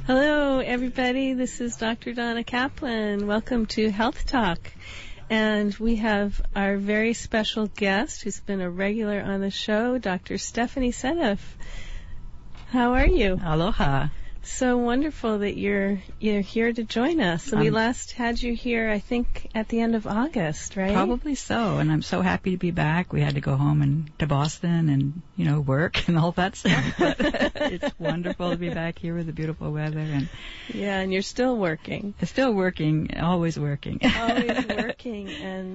Hello, everybody. This is Dr. Donna Kaplan. Welcome to Health Talk. And we have our very special guest who's been a regular on the show, Dr. Stephanie Seneff. How are you? Aloha. So wonderful that you're here to join us. So we last had you here, I think, at the end of August, right? Probably so, and I'm so happy to be back. We had to go home and to Boston and, work and all that stuff. But it's wonderful to be back here with the beautiful weather. And yeah, and you're still working. Still working, always working. Always working,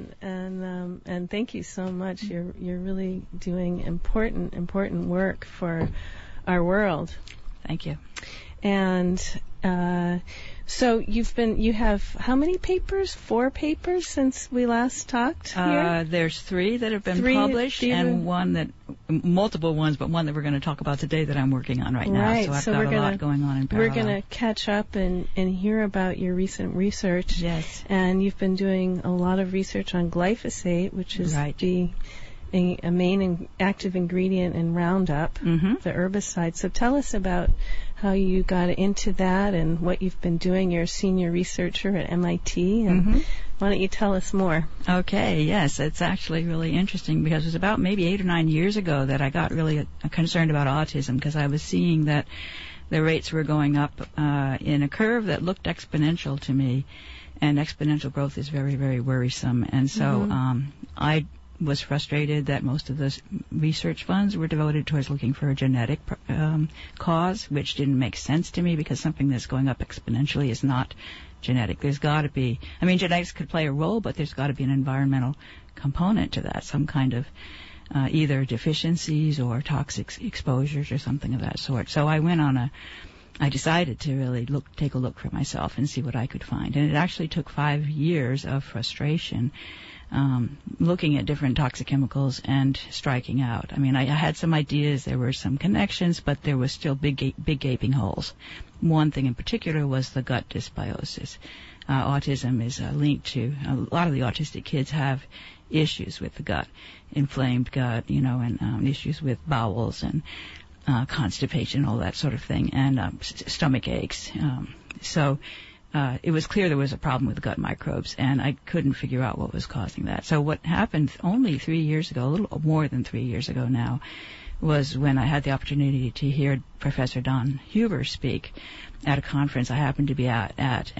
and thank you so much. You're really doing important work for our world. Thank you. And so you have how many papers? 4 papers since we last talked here? There's 3 that have been published, and multiple ones, but one that we're going to talk about today that I'm working on right now. Right. So I've got a lot going on in parallel. We're going to catch up and hear about your recent research. Yes. And you've been doing a lot of research on glyphosate, which is a main active ingredient in Roundup, the herbicide. So tell us about how you got into that and what you've been doing. You're a senior researcher at MIT, and why don't you tell us more? Okay, yes, it's actually really interesting because it was about maybe 8 or 9 years ago that I got really concerned about autism because I was seeing that the rates were going up in a curve that looked exponential to me, and exponential growth is very, very worrisome. And so I was frustrated that most of the research funds were devoted towards looking for a genetic cause, which didn't make sense to me because something that's going up exponentially is not genetic. There's got to be, genetics could play a role, but there's got to be an environmental component to that, some kind of either deficiencies or toxic exposures or something of that sort. So I decided to really take a look for myself and see what I could find. And it actually took 5 years of frustration looking at different toxic chemicals and striking out. I had some ideas, there were some connections, but there was still big gaping holes. One thing in particular was the gut dysbiosis. Autism is linked to, a lot of the autistic kids have issues with the gut, inflamed gut, and issues with bowels and constipation, all that sort of thing, and stomach aches. So it was clear there was a problem with gut microbes, and I couldn't figure out what was causing that. So what happened only 3 years ago, a little more than 3 years ago now, was when I had the opportunity to hear Professor Don Huber speak at a conference I happened to be at,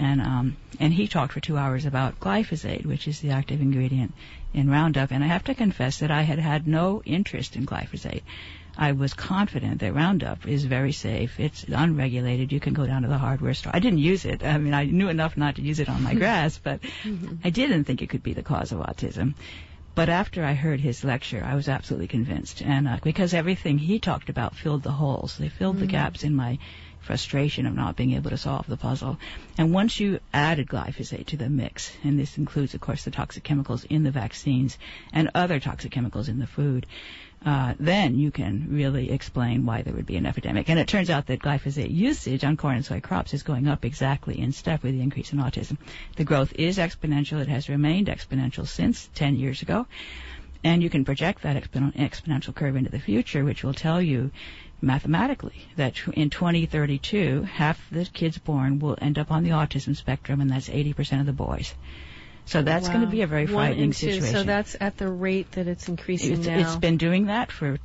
and he talked for 2 hours about glyphosate, which is the active ingredient in Roundup. And I have to confess that I had no interest in glyphosate. I was confident that Roundup is very safe. It's unregulated. You can go down to the hardware store. I didn't use it. I knew enough not to use it on my grass, but I didn't think it could be the cause of autism. But after I heard his lecture, I was absolutely convinced. And because everything he talked about filled the holes. They filled the gaps in my frustration of not being able to solve the puzzle. And once you added glyphosate to the mix, and this includes, of course, the toxic chemicals in the vaccines and other toxic chemicals in the food, then you can really explain why there would be an epidemic. And it turns out that glyphosate usage on corn and soy crops is going up exactly in step with the increase in autism. The growth is exponential. It has remained exponential since 10 years ago. And you can project that exponential curve into the future, which will tell you mathematically that in 2032, half the kids born will end up on the autism spectrum, and that's 80% of the boys. So that's going to be a very frightening situation. So that's at the rate that it's increasing now. It's been doing that for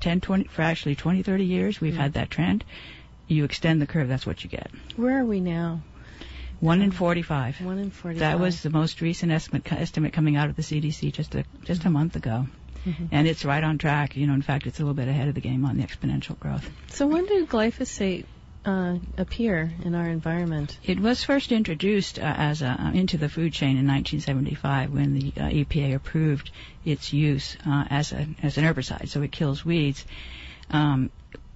20, 30 years. We've had that trend. You extend the curve, that's what you get. Where are we now? 1 in 45. 1 in 45. That was the most recent estimate coming out of the CDC just a month ago. And it's right on track. In fact, it's a little bit ahead of the game on the exponential growth. So when did glyphosate appear in our environment? It was first introduced into the food chain in 1975 when the EPA approved its use as an herbicide, so it kills weeds. The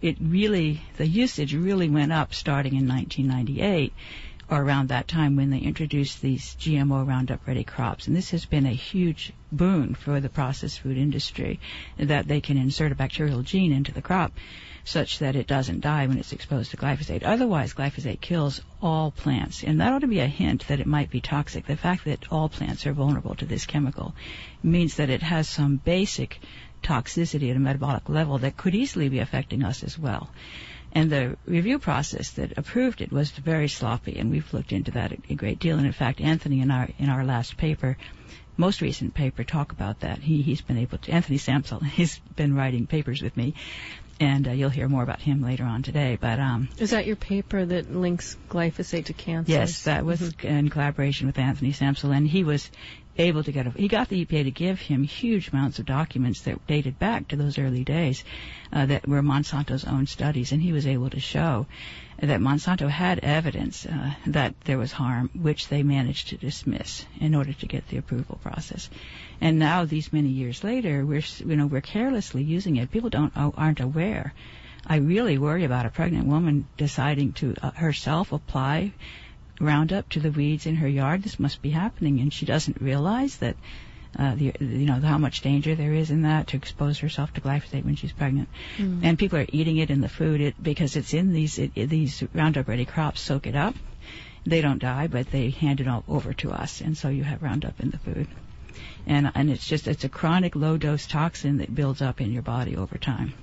usage really went up starting in 1998, or around that time when they introduced these GMO Roundup Ready crops. And this has been a huge boon for the processed food industry, that they can insert a bacterial gene into the crop such that it doesn't die when it's exposed to glyphosate. Otherwise, glyphosate kills all plants, and that ought to be a hint that it might be toxic. The fact that all plants are vulnerable to this chemical means that it has some basic toxicity at a metabolic level that could easily be affecting us as well. And the review process that approved it was very sloppy, and we've looked into that a great deal. And in fact, Anthony, in our last paper, most recent paper, talk about that. He's been able to. Anthony Samsel, he's been writing papers with me, and you'll hear more about him later on today. But is that your paper that links glyphosate to cancer? Yes, that was in collaboration with Anthony Samsel, and he was able to he got the EPA to give him huge amounts of documents that dated back to those early days that were Monsanto's own studies, and he was able to show that Monsanto had evidence that there was harm, which they managed to dismiss in order to get the approval process. And now, these many years later, we're carelessly using it. People aren't aware. I really worry about a pregnant woman deciding to herself apply Roundup to the weeds in her yard. This must be happening, and she doesn't realize that how much danger there is in that, to expose herself to glyphosate when she's pregnant. And people are eating it in the food because it's in these Roundup Ready crops. Soak it up. They don't die, but they hand it all over to us, and so you have Roundup in the food. And it's a chronic low dose toxin that builds up in your body over time.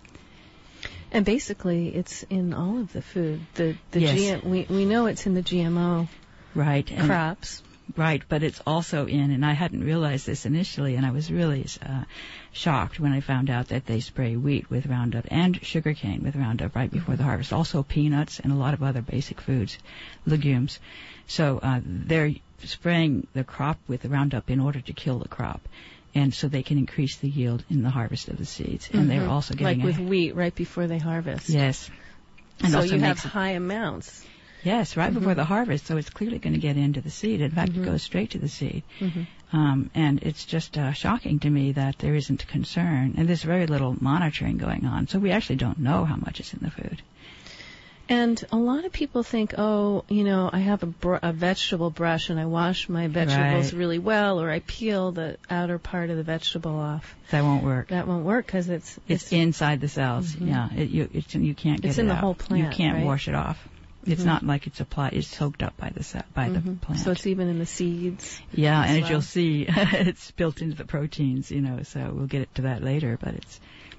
And basically, it's in all of the food. Yes. We know it's in the GMO crops. Right, but it's also and I hadn't realized this initially, and I was really shocked when I found out that they spray wheat with Roundup and sugarcane with Roundup right before the harvest. Also peanuts and a lot of other basic foods, legumes. So they're spraying the crop with the Roundup in order to kill the crop, and so they can increase the yield in the harvest of the seeds. And they're also getting with wheat right before they harvest. Yes. And so you have high amounts. Yes, right before the harvest, so it's clearly going to get into the seed. In fact, it goes straight to the seed. And it's just shocking to me that there isn't concern, and there's very little monitoring going on. So we actually don't know how much is in the food. And a lot of people think, I have a vegetable brush and I wash my vegetables really well, or I peel the outer part of the vegetable off. That won't work. That won't work because it's inside the cells. Yeah, you can't get it out. It's in the whole plant. You can't wash it off. It's not like it's applied. It's soaked up by the plant. So it's even in the seeds. Yeah, and as you'll see, it's built into the proteins. So we'll get to that later. But it's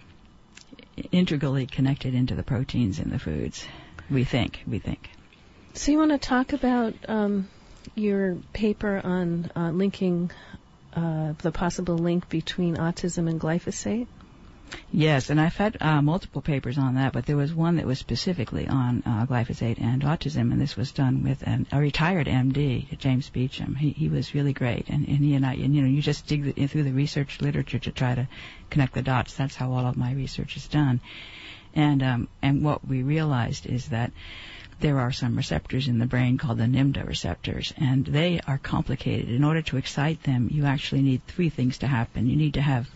integrally connected into the proteins in the foods. We think. So you want to talk about your paper on linking the possible link between autism and glyphosate? Yes, and I've had multiple papers on that, but there was one that was specifically on glyphosate and autism, and this was done with a retired MD, James Beecham. He was really great, and he and I, you just dig through the research literature to try to connect the dots. That's how all of my research is done. And what we realized is that there are some receptors in the brain called the NMDA receptors, and they are complicated. In order to excite them, you actually need three things to happen. You need to have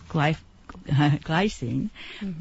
glycine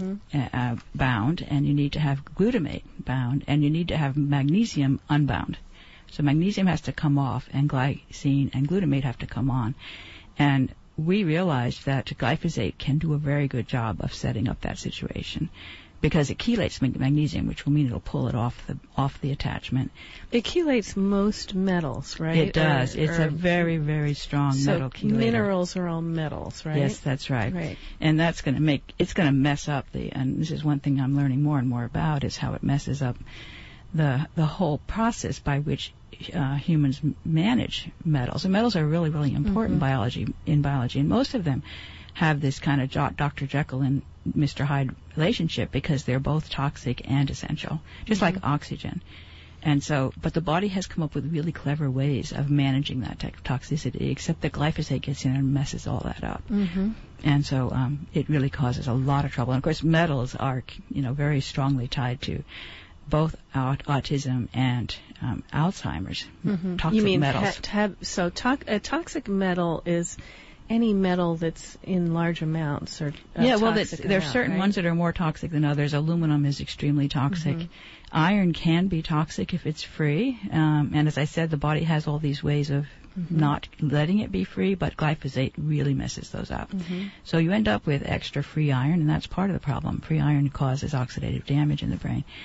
bound, and you need to have glutamate bound, and you need to have magnesium unbound. So magnesium has to come off, and glycine and glutamate have to come on. And we realized that glyphosate can do a very good job of setting up that situation, because it chelates magnesium, which will mean it'll pull it off the attachment. It chelates most metals, right? It does. It's a very, very strong metal chelator. Minerals are all metals, right? Yes, that's right. And that's going to mess up and this is one thing I'm learning more and more about, is how it messes up the whole process by which humans manage metals. And metals are really, really important in biology, and most of them have this kind of Dr. Jekyll and Mr. Hyde relationship, because they're both toxic and essential, just like oxygen. And so, but the body has come up with really clever ways of managing that toxicity, except that glyphosate gets in and messes all that up. And so it really causes a lot of trouble. And of course, metals are, very strongly tied to both autism and Alzheimer's. Toxic metals. A toxic metal is any metal that's in large amounts, or there's certain ones that are more toxic than others. Aluminum is extremely toxic. Iron can be toxic if it's free, and as I said, the body has all these ways of not letting it be free, but glyphosate really messes those up. So you end up with extra free iron, and that's part of the problem. Free iron causes oxidative damage in the brain.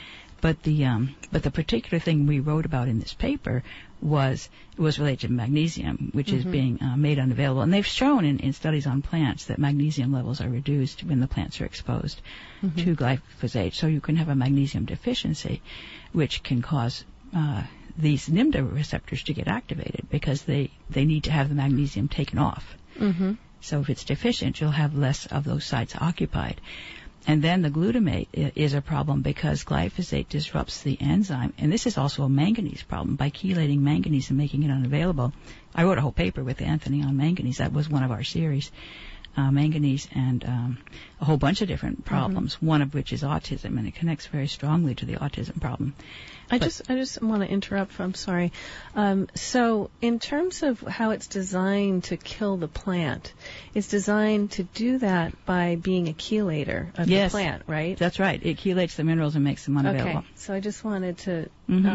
But the particular thing we wrote about in this paper was related to magnesium, which is being made unavailable. And they've shown in studies on plants that magnesium levels are reduced when the plants are exposed to glyphosate. So you can have a magnesium deficiency, which can cause these NMDA receptors to get activated because they need to have the magnesium taken off. So if it's deficient, you'll have less of those sites occupied. And then the glutamate is a problem because glyphosate disrupts the enzyme. And this is also a manganese problem. By chelating manganese and making it unavailable, I wrote a whole paper with Anthony on manganese. That was one of our series. Manganese and a whole bunch of different problems, one of which is autism, and it connects very strongly to the autism problem. I just want to interrupt. I'm sorry. So in terms of how it's designed to kill the plant, it's designed to do that by being a chelator of the plant, right? That's right. It chelates the minerals and makes them unavailable. Okay. So I just wanted to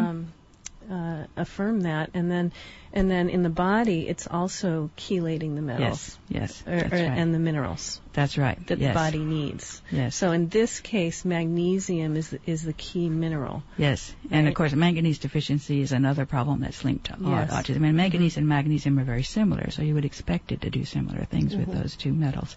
affirm that, and then in the body, it's also chelating the metals. Yes, that's right. And the minerals. That's right. That the body needs. Yes. So in this case, magnesium is the key mineral. Yes, right? And of course, manganese deficiency is another problem that's linked to autism. And manganese and magnesium are very similar, so you would expect it to do similar things with those two metals.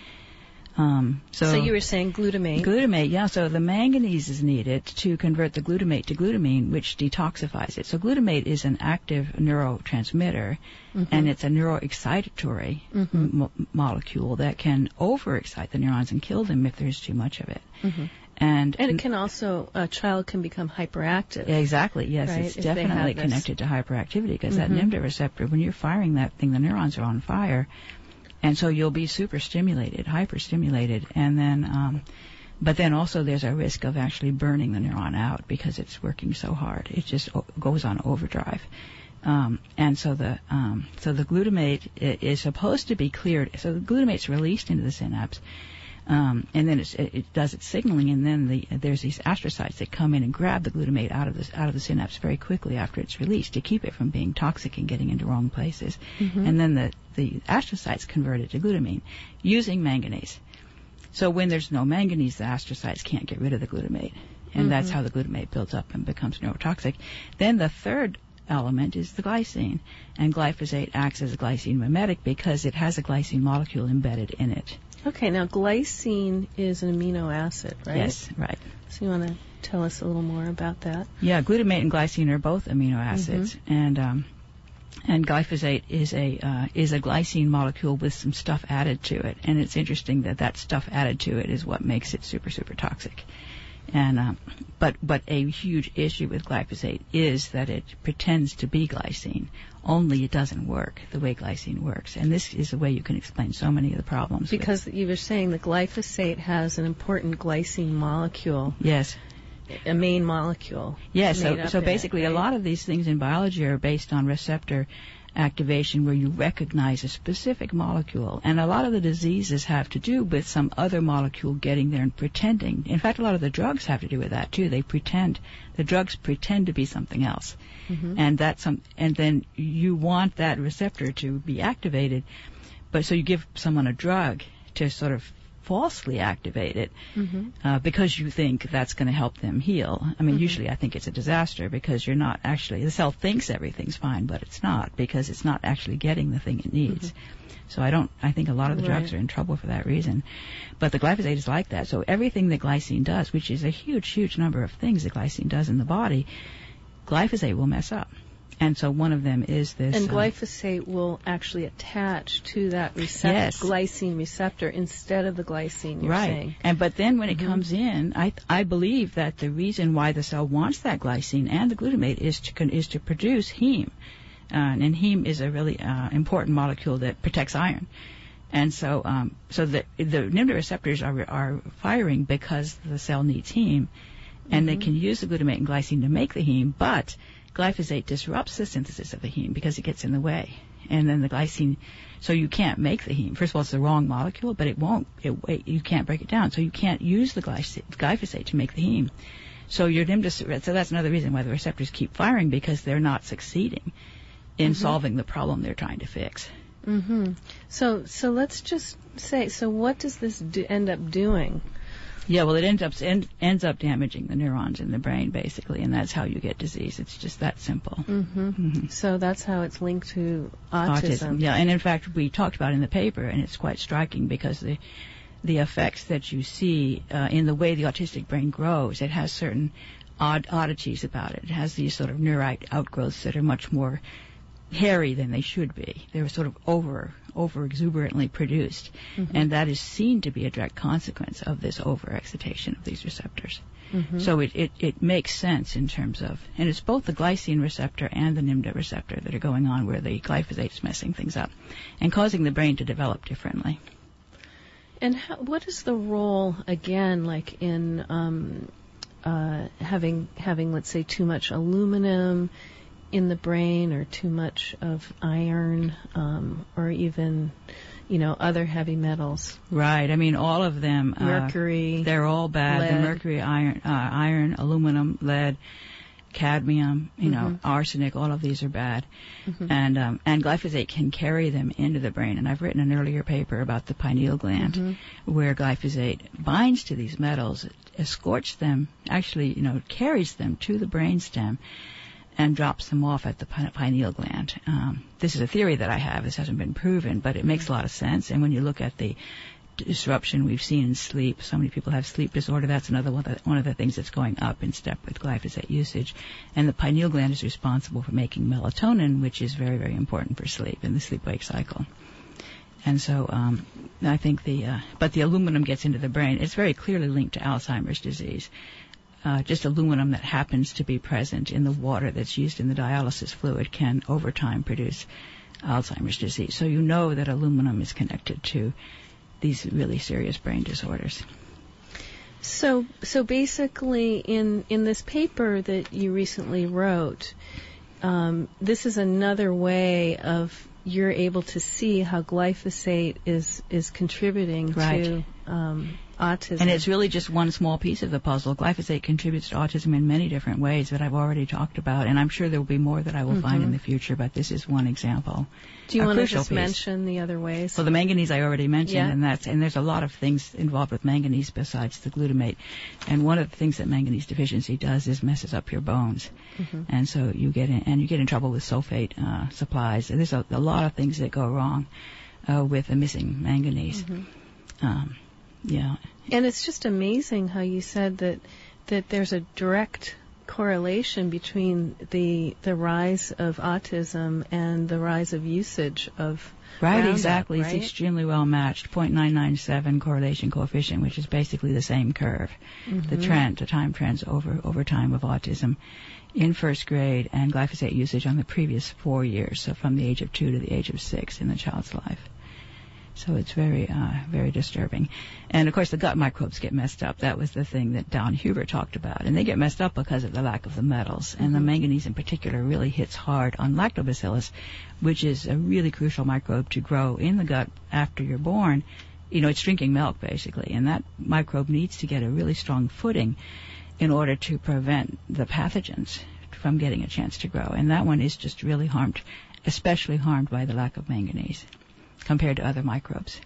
So you were saying glutamate. Glutamate, yeah. So the manganese is needed to convert the glutamate to glutamine, which detoxifies it. So glutamate is an active neurotransmitter, and it's a neuroexcitatory molecule that can overexcite the neurons and kill them if there's too much of it. And it can also, a child can become hyperactive. Exactly, yes. Right? It's definitely connected to hyperactivity because that NMDA receptor, when you're firing that thing, the neurons are on fire. And so you'll be super stimulated, hyper-stimulated, and then, but then also there's a risk of actually burning the neuron out because it's working so hard. It just goes on overdrive. And so the glutamate is supposed to be cleared. So the glutamate's released into the synapse, and then it does its signaling, and then there's these astrocytes that come in and grab the glutamate out of the synapse very quickly after it's released to keep it from being toxic and getting into wrong places. And then the astrocytes convert it to glutamine using manganese. So when there's no manganese, the astrocytes can't get rid of the glutamate, and that's how the glutamate builds up and becomes neurotoxic. Then the third element is the glycine, and glyphosate acts as a glycine mimetic because it has a glycine molecule embedded in it. Okay, now glycine is an amino acid, right? Yes, right. So you want to tell us a little more about that? Yeah, glutamate and glycine are both amino acids, and glyphosate is a glycine molecule with some stuff added to it, and it's interesting that stuff added to it is what makes it super, super toxic. And but a huge issue with glyphosate is that it pretends to be glycine, only it doesn't work the way glycine works. And this is a way you can explain so many of the problems. Because you were saying the glyphosate has an important glycine molecule. Yes. A main molecule. Yes, so basically a lot of these things in biology are based on receptor activation where you recognize a specific molecule. And a lot of the diseases have to do with some other molecule getting there and pretending. In fact, a lot of the drugs have to do with that too. The drugs pretend to be something else. And then you want that receptor to be activated. But so you give someone a drug to sort of falsely activate it because you think that's going to help them heal. I mean, usually I think it's a disaster because you're not actually, the cell thinks everything's fine, but it's not because it's not actually getting the thing it needs. So I think a lot of the drugs are in trouble for that reason. But the glyphosate is like that. So everything that glycine does, which is a huge, huge number of things that glycine does in the body, glyphosate will mess up. And so one of them is this. And glyphosate will actually attach to that glycine receptor instead of the glycine you're saying. But then when it comes in, I believe that the reason why the cell wants that glycine and the glutamate is to produce heme. And heme is a really important molecule that protects iron. And so the NMDA receptors are firing because the cell needs heme. And they can use the glutamate and glycine to make the heme, but glyphosate disrupts the synthesis of the heme because it gets in the way. And then the glycine, so you can't make the heme. First of all, it's the wrong molecule, but you can't break it down. So you can't use the glyphosate to make the heme. So so that's another reason why the receptors keep firing, because they're not succeeding in solving the problem they're trying to fix. So let's just say, so what does this end up doing? Yeah, well, it ends up damaging the neurons in the brain, basically, and that's how you get disease. It's just that simple. Mm-hmm. Mm-hmm. So that's how it's linked to autism. Yeah, and in fact, we talked about it in the paper, and it's quite striking because the effects that you see in the way the autistic brain grows, it has certain oddities about it. It has these sort of neurite outgrowths that are much more hairy than they should be. They're sort of over exuberantly produced, mm-hmm. and that is seen to be a direct consequence of this overexcitation of these receptors. Mm-hmm. So it makes sense in terms of, and it's both the glycine receptor and the NMDA receptor that are going on where the glyphosate is messing things up and causing the brain to develop differently. And what is the role, again, like in having, let's say, too much aluminum in the brain or too much of iron or even, other heavy metals? Right. I mean, all of them. Mercury. They're all bad. Lead. The mercury, iron, aluminum, lead, cadmium, mm-hmm. Arsenic, all of these are bad. Mm-hmm. And glyphosate can carry them into the brain. And I've written an earlier paper about the pineal gland mm-hmm. where glyphosate binds to these metals, escorts them, actually, carries them to the brainstem and drops them off at the pineal gland. This is a theory that I have. This hasn't been proven, but it makes a lot of sense. And when you look at the disruption we've seen in sleep, so many people have sleep disorder. That's another one of the things that's going up in step with glyphosate usage. And the pineal gland is responsible for making melatonin, which is very, very important for sleep in the sleep-wake cycle. And so I think but the aluminum gets into the brain. It's very clearly linked to Alzheimer's disease. Just aluminum that happens to be present in the water that's used in the dialysis fluid can, over time, produce Alzheimer's disease. So you know that aluminum is connected to these really serious brain disorders. So basically, in this paper that you recently wrote, this is another way of you're able to see how glyphosate is contributing right. to autism. And it's really just one small piece of the puzzle. Glyphosate contributes to autism in many different ways that I've already talked about, and I'm sure there will be more that I will mm-hmm. find in the future, but this is one example. Do you want to just mention the other ways? Well, the manganese I already mentioned, yeah. and there's a lot of things involved with manganese besides the glutamate. And one of the things that manganese deficiency does is messes up your bones. Mm-hmm. And so you get in trouble with sulfate supplies. There's a lot of things that go wrong with the missing manganese. Mm-hmm. Yeah. And it's just amazing how you said that there's a direct correlation between the rise of autism and the rise of usage of Roundup, exactly. Right? It's extremely well matched. 0.997 correlation coefficient, which is basically the same curve. Mm-hmm. The time trends over time of autism in first grade and glyphosate usage on the previous 4 years, so from the age of 2 to the age of 6 in the child's life. So it's very, very disturbing. And, of course, the gut microbes get messed up. That was the thing that Don Huber talked about. And they get messed up because of the lack of the metals. And the manganese in particular really hits hard on lactobacillus, which is a really crucial microbe to grow in the gut after you're born. It's drinking milk, basically. And that microbe needs to get a really strong footing in order to prevent the pathogens from getting a chance to grow. And that one is just really harmed, especially harmed by the lack of manganese compared to other microbes.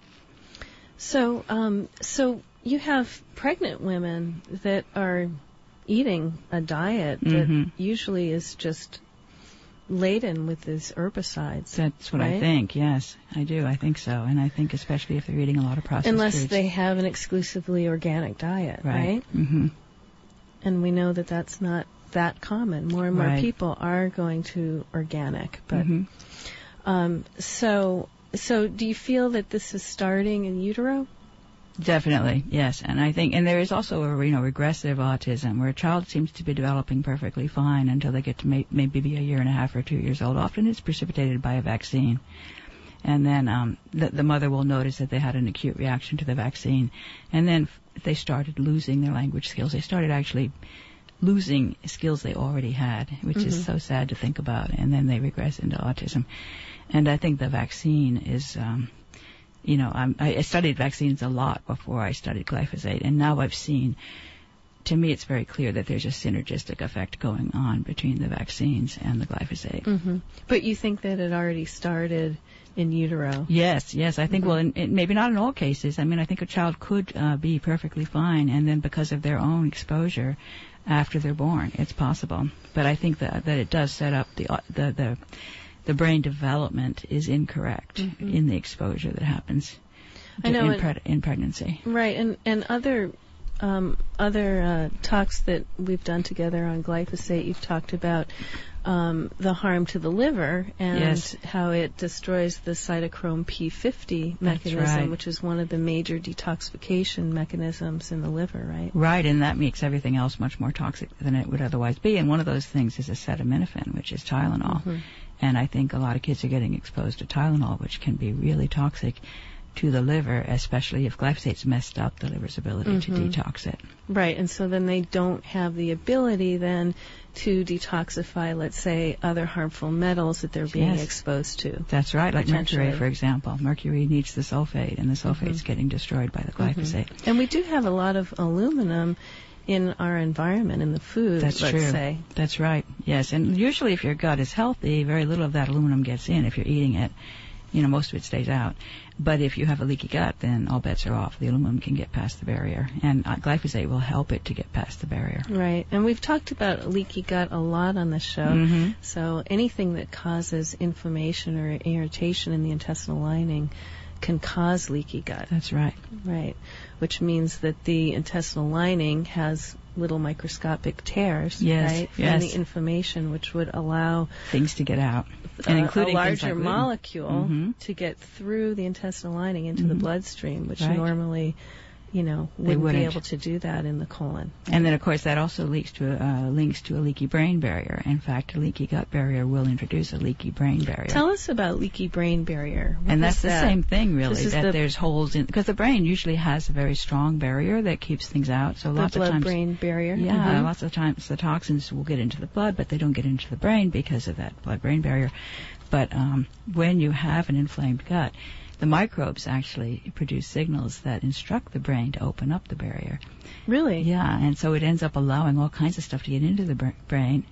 So you have pregnant women that are eating a diet that usually is just laden with these herbicides. That's what right? I think, yes. I do. I think so. And I think especially if they're eating a lot of processed Unless foods. they have an exclusively organic diet, right? Mm-hmm. And we know that that's not that common. More and more people are going to organic. But So do you feel that this is starting in utero? Definitely, yes. And I think, and there is also a regressive autism where a child seems to be developing perfectly fine until they get to maybe be a year and a half or 2 years old. Often it's precipitated by a vaccine. And then the mother will notice that they had an acute reaction to the vaccine. And then they started losing their language skills. They started actually losing skills they already had, which is so sad to think about. And then they regress into autism. And I think the vaccine is, I studied vaccines a lot before I studied glyphosate, and now I've seen, to me it's very clear that there's a synergistic effect going on between the vaccines and the glyphosate. Mm-hmm. But you think that it already started in utero. Yes. I think, well, maybe not in all cases. I mean, I think a child could be perfectly fine, and then because of their own exposure after they're born, it's possible. But I think that it does set up the brain development is incorrect in the exposure that happens in pregnancy. Right, and other talks that we've done together on glyphosate, you've talked about the harm to the liver and how it destroys the cytochrome P50 mechanism, which is one of the major detoxification mechanisms in the liver, right? Right, and that makes everything else much more toxic than it would otherwise be. And one of those things is acetaminophen, which is Tylenol. And I think a lot of kids are getting exposed to Tylenol, which can be really toxic to the liver, especially if glyphosate's messed up the liver's ability to detox it. Right, and so then they don't have the ability then to detoxify, let's say, other harmful metals that they're being exposed to. That's right, like mercury, for example. Mercury needs the sulfate, and the sulfate's getting destroyed by the glyphosate. And we do have a lot of aluminum in our environment, in the food, let's say. That's right, yes. And usually if your gut is healthy, very little of that aluminum gets in if you're eating it. You know, most of it stays out. But if you have a leaky gut, then all bets are off. The aluminum can get past the barrier, and glyphosate will help it to get past the barrier. Right, and we've talked about leaky gut a lot on the show. So anything that causes inflammation or irritation in the intestinal lining can cause leaky gut. That's right. Right, which means that the intestinal lining has little microscopic tears, right, from the inflammation, which would allow things to get out, and including a larger like molecule to get through the intestinal lining into the bloodstream, which normally, wouldn't be able to do that in the colon. And then, of course, that also links to a leaky brain barrier. In fact, a leaky gut barrier will introduce a leaky brain barrier. Tell us about leaky brain barrier. And that's the same thing, really, that there's holes in, because the brain usually has a very strong barrier that keeps things out. So lots of times, the blood-brain barrier. Yeah, lots of times the toxins will get into the blood, but they don't get into the brain because of that blood-brain barrier. But when you have an inflamed gut, the microbes actually produce signals that instruct the brain to open up the barrier. Really? Yeah, and so it ends up allowing all kinds of stuff to get into the brain,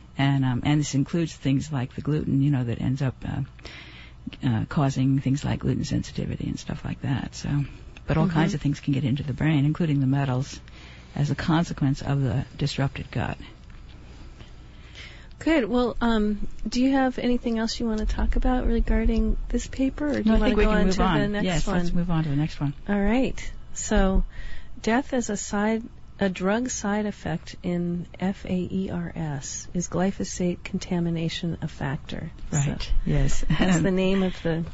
and this includes things like the gluten, that ends up causing things like gluten sensitivity and stuff like that. So, but all kinds of things can get into the brain, including the metals, as a consequence of the disrupted gut. Good. Well, do you have anything else you want to talk about regarding this paper, or do you want to go on to the next one? Yes, let's move on to the next one. All right. So, death as a drug side effect in FAERS. Is glyphosate contamination a factor? Right. So yes. That's the name of the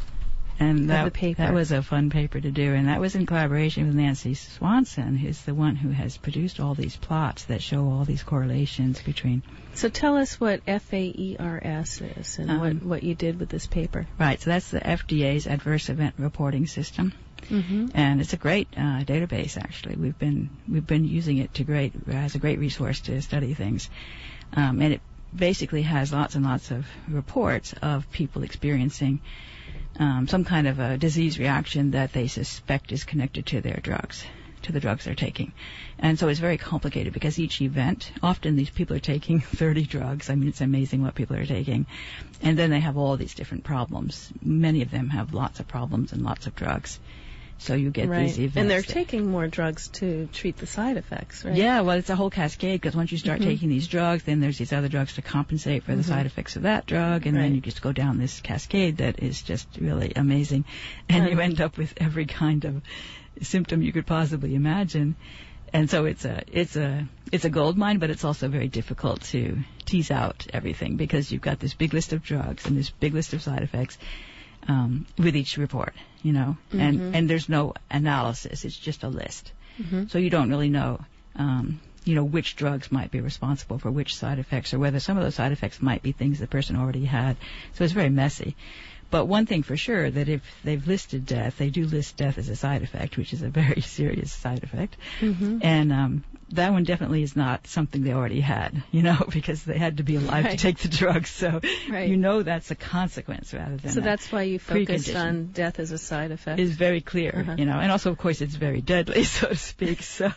paper. That was a fun paper to do, and that was in collaboration with Nancy Swanson, who's the one who has produced all these plots that show all these correlations between. So tell us what FAERS is and what you did with this paper. Right, so that's the FDA's Adverse Event Reporting System, and it's a great database. Actually, we've been using it as a great resource to study things, and it basically has lots and lots of reports of people experiencing some kind of a disease reaction that they suspect is connected to their drugs, to the drugs they're taking. And so it's very complicated because each event, often these people are taking 30 drugs. I mean, it's amazing what people are taking. And then they have all these different problems. Many of them have lots of problems and lots of drugs. So you get these events. And they're taking more drugs to treat the side effects, right? Yeah, well, it's a whole cascade, because once you start taking these drugs, then there's these other drugs to compensate for the side effects of that drug, and then you just go down this cascade that is just really amazing. And you end up with every kind of symptom you could possibly imagine. And so it's a gold mine, but it's also very difficult to tease out everything, because you've got this big list of drugs and this big list of side effects with each report, and there's no analysis. It's just a list. So you don't really know, which drugs might be responsible for which side effects, or whether some of those side effects might be things the person already had. So it's very messy. But one thing for sure, that if they've listed death, they do list death as a side effect, which is a very serious side effect. And that one definitely is not something they already had, because they had to be alive to take the drugs. So that's a consequence rather than So that's why you focused on death as a side effect. It's very clear, and also, of course, it's very deadly, so to speak. So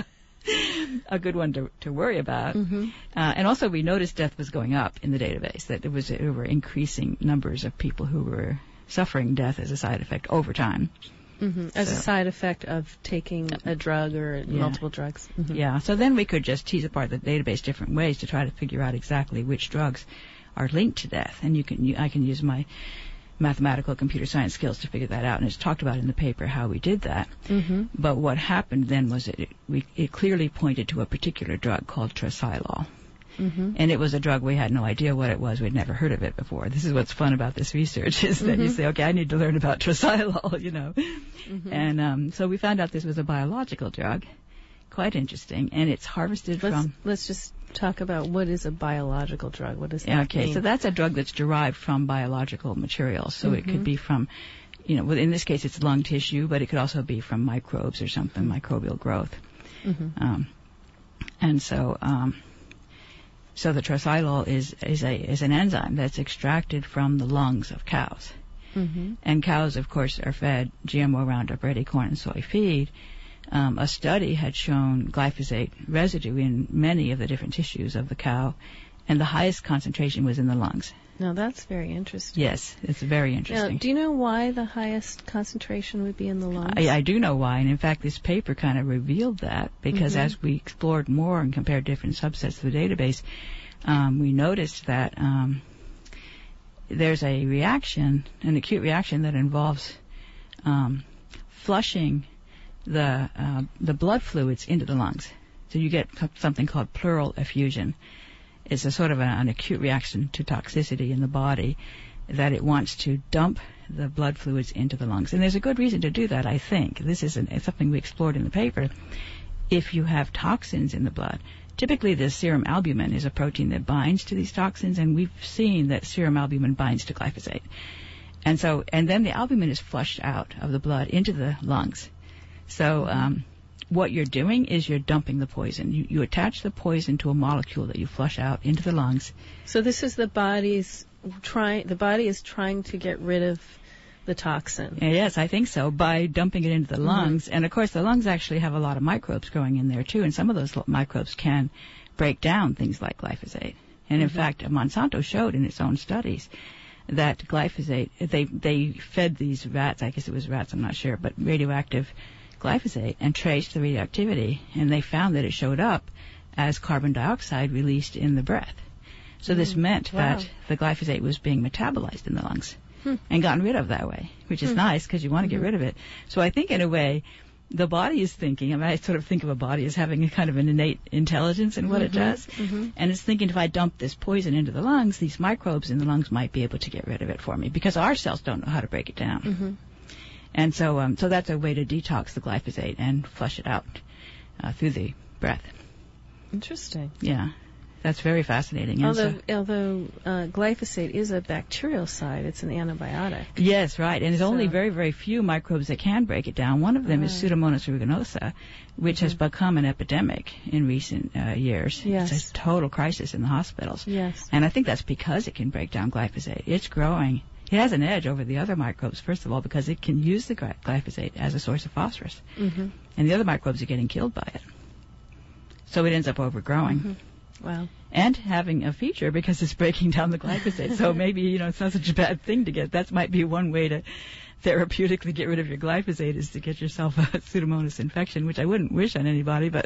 a good one to worry about. And also, we noticed death was going up in the database, that there were increasing numbers of people who were suffering death as a side effect over time. As a side effect of taking a drug or multiple drugs. Yeah, so then we could just tease apart the database different ways to try to figure out exactly which drugs are linked to death. And I can use my mathematical computer science skills to figure that out. And it's talked about in the paper how we did that. But what happened then was it clearly pointed to a particular drug called trisilol. And it was a drug we had no idea what it was. We'd never heard of it before. This is what's fun about this research is that you say, okay, I need to learn about trisilol, you know. And so we found out this was a biological drug. Quite interesting. And it's harvested from... Let's just talk about what is a biological drug. What does that mean? Okay, so that's a drug that's derived from biological materials. So it could be from, you know, in this case it's lung tissue, but it could also be from microbes or something, microbial growth. And so... So the trisilol is an enzyme that's extracted from the lungs of cows. And cows, of course, are fed GMO Roundup Ready corn and soy feed. A study had shown glyphosate residue in many of the different tissues of the cow, and the highest concentration was in the lungs. Now, that's very interesting. Yes, it's very interesting. Now, do you know why the highest concentration would be in the lungs? I do know why, and in fact, this paper kind of revealed that, because as we explored more and compared different subsets of the database, we noticed that there's a reaction, an acute reaction that involves flushing the blood fluids into the lungs. So you get something called pleural effusion. It's a sort of an acute reaction to toxicity in the body that it wants to dump the blood fluids into the lungs. And there's a good reason to do that, I think. This is something we explored in the paper. If you have toxins in the blood, typically the serum albumin is a protein that binds to these toxins, and we've seen that serum albumin binds to glyphosate. And then the albumin is flushed out of the blood into the lungs. So what you're doing is you're dumping the poison. You attach the poison to a molecule that you flush out into the lungs. So this is the body is trying to get rid of the toxin. Yes, I think so, by dumping it into the lungs. And of course the lungs actually have a lot of microbes growing in there too, and some of those microbes can break down things like glyphosate. And in fact, Monsanto showed in its own studies that glyphosate, they fed these rats, I guess it was rats, I'm not sure, but radioactive glyphosate and traced the radioactivity, and they found that it showed up as carbon dioxide released in the breath. So this meant that the glyphosate was being metabolized in the lungs and gotten rid of that way, which is nice because you want to get rid of it. So I think in a way the body is thinking, I mean, I sort of think of a body as having a kind of an innate intelligence in what it does, and it's thinking if I dump this poison into the lungs, these microbes in the lungs might be able to get rid of it for me because our cells don't know how to break it down. And so that's a way to detox the glyphosate and flush it out through the breath. Interesting. Yeah, that's very fascinating. Although glyphosate is a bacteriocide, it's an antibiotic. Yes, right. And there's only very, very few microbes that can break it down. One of them is Pseudomonas aeruginosa, which has become an epidemic in recent years. Yes. It's a total crisis in the hospitals. Yes. And I think that's because it can break down glyphosate. It's growing. It has an edge over the other microbes, first of all, because it can use the glyphosate as a source of phosphorus. And the other microbes are getting killed by it. So it ends up overgrowing. Wow. And having a feature because it's breaking down the glyphosate. So maybe, it's not such a bad thing to get. That might be one way to therapeutically get rid of your glyphosate is to get yourself a Pseudomonas infection, which I wouldn't wish on anybody, but,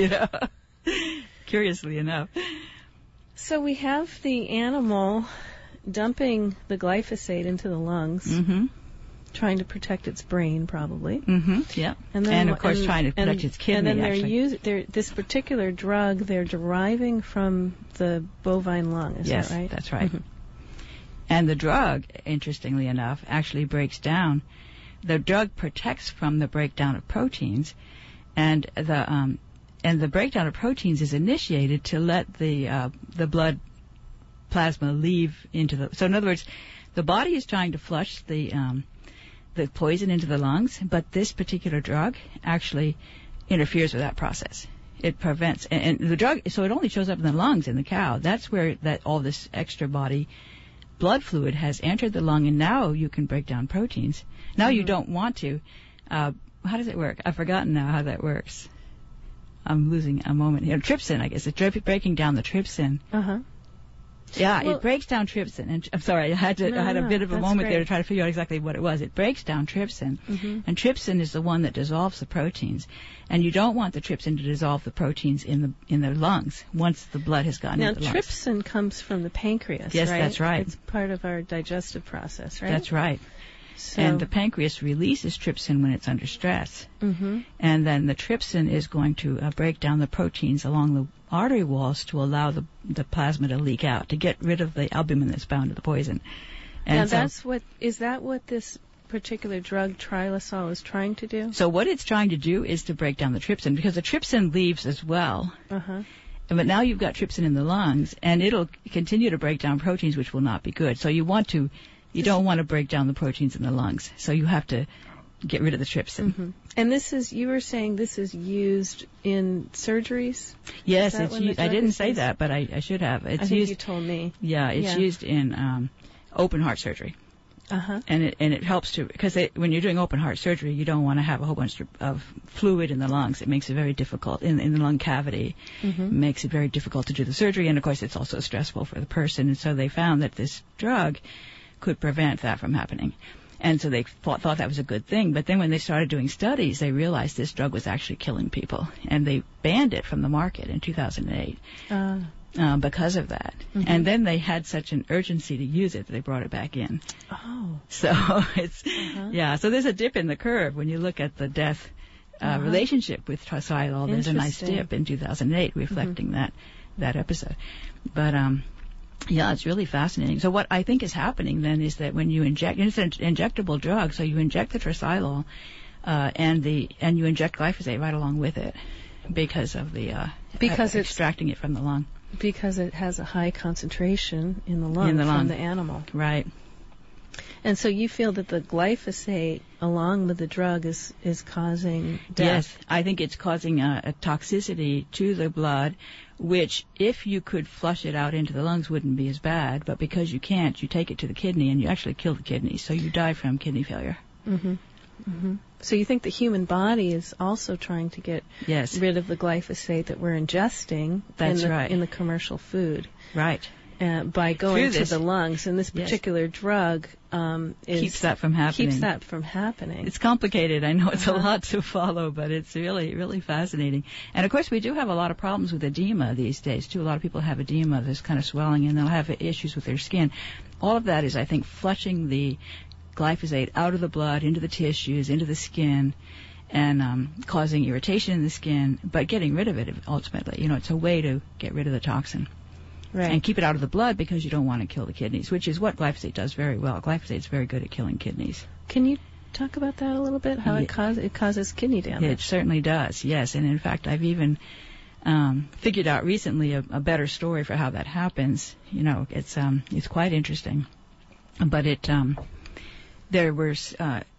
curiously enough. So we have the animal dumping the glyphosate into the lungs, trying to protect its brain, probably. Yeah. And of course, trying to protect its kidney. And then this particular drug they're deriving from the bovine lung. Is that right? Yes, that's right. And the drug, interestingly enough, actually breaks down. The drug protects from the breakdown of proteins, and the breakdown of proteins is initiated to let the blood plasma leave into the. So in other words, the body is trying to flush the poison into the lungs, but this particular drug actually interferes with that process. It prevents, and the drug, so it only shows up in the lungs in the cow. That's where all this extra body blood fluid has entered the lung, and now you can break down proteins. Now you don't want to. How does it work? I've forgotten now how that works. I'm losing a moment here. Trypsin, I guess. It's breaking down the trypsin. Yeah, well, it breaks down trypsin. And I'm sorry, I had a bit of a moment there to try to figure out exactly what it was. It breaks down trypsin, and trypsin is the one that dissolves the proteins. And you don't want the trypsin to dissolve the proteins in the lungs once the blood has gotten into the lungs. Now, trypsin comes from the pancreas, yes, right? That's right. It's part of our digestive process, right? That's right. So. And the pancreas releases trypsin when it's under stress. Mm-hmm. And then the trypsin is going to break down the proteins along the artery walls to allow the plasma to leak out, to get rid of the albumin that's bound to the poison. And now, is that what this particular drug, trilosol, is trying to do? So what it's trying to do is to break down the trypsin, because the trypsin leaves as well. Uh-huh. But now you've got trypsin in the lungs, and it'll continue to break down proteins, which will not be good. So you don't want to break down the proteins in the lungs. So you have to get rid of the trypsin. Mm-hmm. And you were saying this is used in surgeries? Yes, it's used. I didn't say that, but I should have. I think you told me. Yeah, it's used in open heart surgery. Uh-huh. And it helps to, because when you're doing open heart surgery, you don't want to have a whole bunch of fluid in the lungs. It makes it very difficult in the lung cavity. Mm-hmm. It makes it very difficult to do the surgery, and of course it's also stressful for the person. And so they found that this drug could prevent that from happening. And so they thought that was a good thing. But then when they started doing studies, they realized this drug was actually killing people. And they banned it from the market in 2008 because of that. Mm-hmm. And then they had such an urgency to use it that they brought it back in. Oh. So it's, so there's a dip in the curve when you look at the death relationship with tricidal. There's a nice dip in 2008 reflecting that episode. But, yeah, it's really fascinating. So what I think is happening then is that when you inject, it's an injectable drug, so you inject the tricidal, and you inject glyphosate right along with it because of the extracting it from the lung. Because it has a high concentration in the lung from the animal. Right. And so you feel that the glyphosate, along with the drug, is causing death? Yes, I think it's causing a toxicity to the blood, which, if you could flush it out into the lungs, wouldn't be as bad. But because you can't, you take it to the kidney, and you actually kill the kidney. So you die from kidney failure. Mm-hmm. Mm-hmm. So you think the human body is also trying to get rid of the glyphosate that we're ingesting in the commercial food. Right. By going to the lungs, and this particular drug keeps that from happening. It's complicated. I know it's a lot to follow, but it's really, really fascinating. And of course, we do have a lot of problems with edema these days too. A lot of people have edema, this kind of swelling, and they'll have issues with their skin. All of that is, I think, flushing the glyphosate out of the blood, into the tissues, into the skin, and causing irritation in the skin, but getting rid of it ultimately. It's a way to get rid of the toxin. Right. And keep it out of the blood because you don't want to kill the kidneys, which is what glyphosate does very well. Glyphosate's very good at killing kidneys. Can you talk about that a little bit? How it causes kidney damage? It certainly does, yes. And in fact, I've even figured out recently a better story for how that happens. It's quite interesting. But there was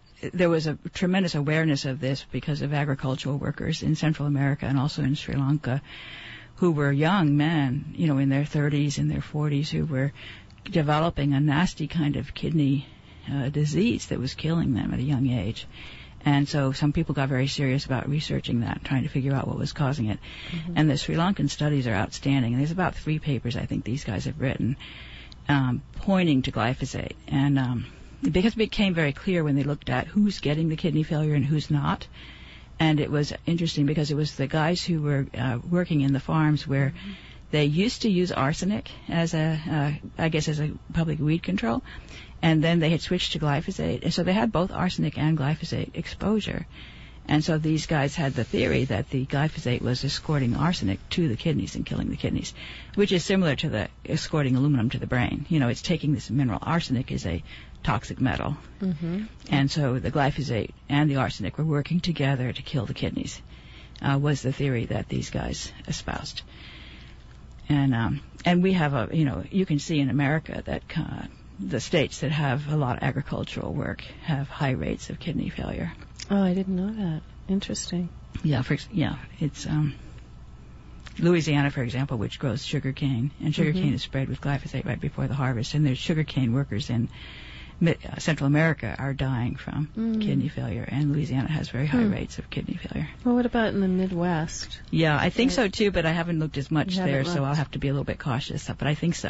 a tremendous awareness of this because of agricultural workers in Central America and also in Sri Lanka, who were young men, in their 30s and their 40s, who were developing a nasty kind of kidney disease that was killing them at a young age. And so some people got very serious about researching that, trying to figure out what was causing it. Mm-hmm. And the Sri Lankan studies are outstanding. And there's about 3 papers I think these guys have written pointing to glyphosate. And because it became very clear when they looked at who's getting the kidney failure and who's not. And it was interesting because it was the guys who were working in the farms where they used to use arsenic as a public weed control, and then they had switched to glyphosate. And so they had both arsenic and glyphosate exposure. And so these guys had the theory that the glyphosate was escorting arsenic to the kidneys and killing the kidneys, which is similar to the escorting aluminum to the brain. It's taking this mineral. Arsenic is a toxic metal. Mm-hmm. And so the glyphosate and the arsenic were working together to kill the kidneys, was the theory that these guys espoused. And we have you can see in America that the states that have a lot of agricultural work have high rates of kidney failure. Oh, I didn't know that. Interesting. Yeah, it's Louisiana, for example, which grows sugarcane, and sugarcane is sprayed with glyphosate right before the harvest, and there's sugarcane workers in Central America are dying from kidney failure, and Louisiana has very high rates of kidney failure. Well, what about in the Midwest? Yeah, I think so too, but I haven't looked as much there, so I'll have to be a little bit cautious, but I think so.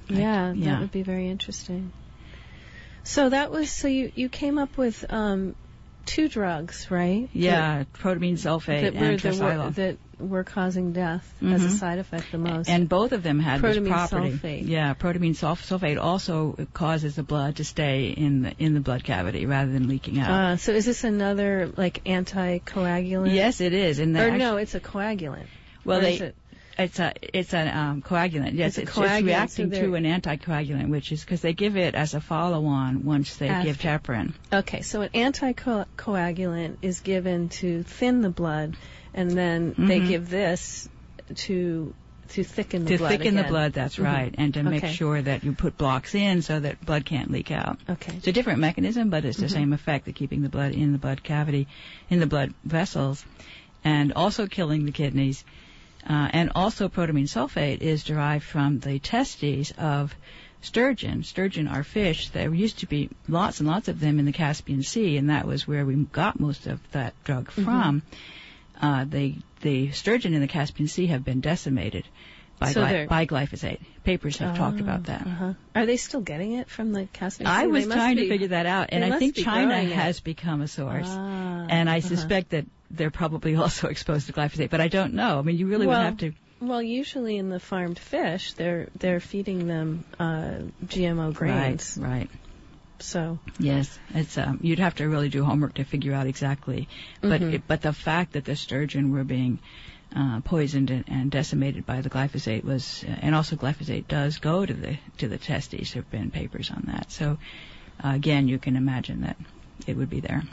Yeah, that would be very interesting. So you came up with 2 drugs, right? Yeah, protamine sulfate and Tricyclo. That were causing death as a side effect the most. And both of them had this property. Sulfate. Yeah, protamine sulfate also causes the blood to stay in the blood cavity rather than leaking out. So is this another anticoagulant? Yes, it is. No, it's a coagulant. Well, it's a coagulant. Yes, it's reacting to an anticoagulant, which is because they give it as a follow-on once they give heparin. Okay, so an anticoagulant is given to thin the blood, and then they give this to thicken the blood. To thicken the blood, that's right, and to make sure that you put blocks in so that blood can't leak out. Okay. It's a different mechanism, but it's the same effect of keeping the blood in the blood cavity, in the blood vessels, and also killing the kidneys. And also protamine sulfate is derived from the testes of sturgeon. Sturgeon are fish. There used to be lots and lots of them in the Caspian Sea, and that was where we got most of that drug from. The sturgeon in the Caspian Sea have been decimated by glyphosate. Papers have talked about that. Are they still getting it from the Caspian Sea? I was trying to figure that out, and I think China has become a source. And I suspect that they're probably also exposed to glyphosate, but I don't know. I mean, you really would have to. Well, usually in the farmed fish, they're feeding them GMO grains. Right. So yes, it's you'd have to really do homework to figure out exactly. But the fact that the sturgeon were being poisoned and decimated by the glyphosate was, and also glyphosate does go to the testes. There have been papers on that. So again, you can imagine that it would be there.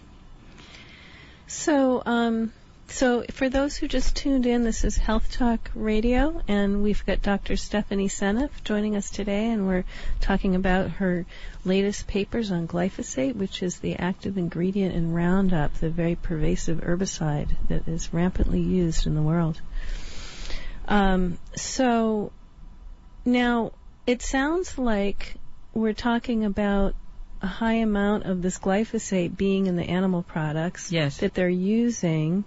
So for those who just tuned in, this is Health Talk Radio, and we've got Dr. Stephanie Seneff joining us today, and we're talking about her latest papers on glyphosate, which is the active ingredient in Roundup, the very pervasive herbicide that is rampantly used in the world. So now it sounds like we're talking about a high amount of this glyphosate being in the animal products that they're using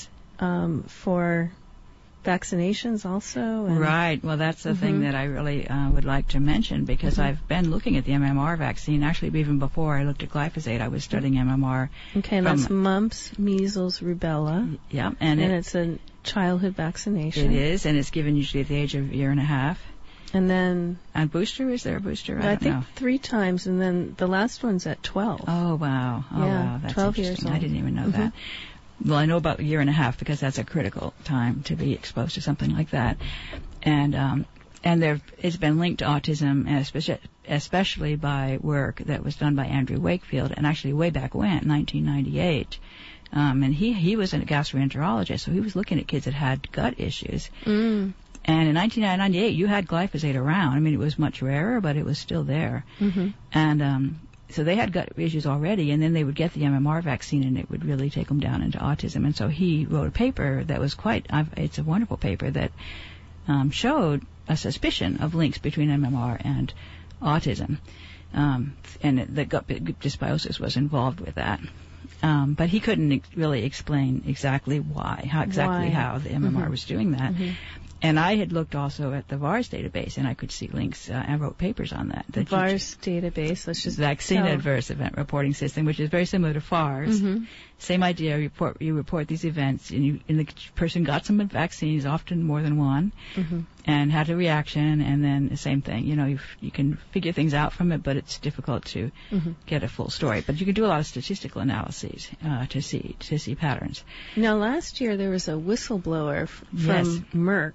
for vaccinations also. Right. Well, that's the thing that I really would like to mention, because I've been looking at the MMR vaccine. Actually, even before I looked at glyphosate, I was studying MMR. Okay, and that's mumps, measles, rubella. Yeah. And it's a childhood vaccination. It is, and it's given usually at the age of a year and a half. And then... And booster? Is there a booster? I think know. 3 times, and then the last one's at 12. Oh, wow. Wow. That's 12 interesting. years old. I didn't even know that. Well, I know about a year and a half, because that's a critical time to be exposed to something like that. And it's been linked to autism, especially by work that was done by Andrew Wakefield, and actually way back when, 1998. And he was a gastroenterologist, so he was looking at kids that had gut issues. And in 1998, you had glyphosate around. I mean, it was much rarer, but it was still there. And so they had gut issues already, and then they would get the MMR vaccine, and it would really take them down into autism. And so he wrote a paper that was it's a wonderful paper that showed a suspicion of links between MMR and autism. And the gut dysbiosis was involved with that. But he couldn't really explain exactly how the MMR was doing that. And I had looked also at the VAERS database, and I could see links. I wrote papers on that. The VAERS database, let's just Vaccine Adverse Event Reporting System, which is very similar to FARS. Same idea. You report these events, and the person got some vaccines, often more than one, and had a reaction, and then the same thing. You can figure things out from it, but it's difficult to get a full story. But you can do a lot of statistical analyses to see patterns. Now, last year there was a whistleblower from Merck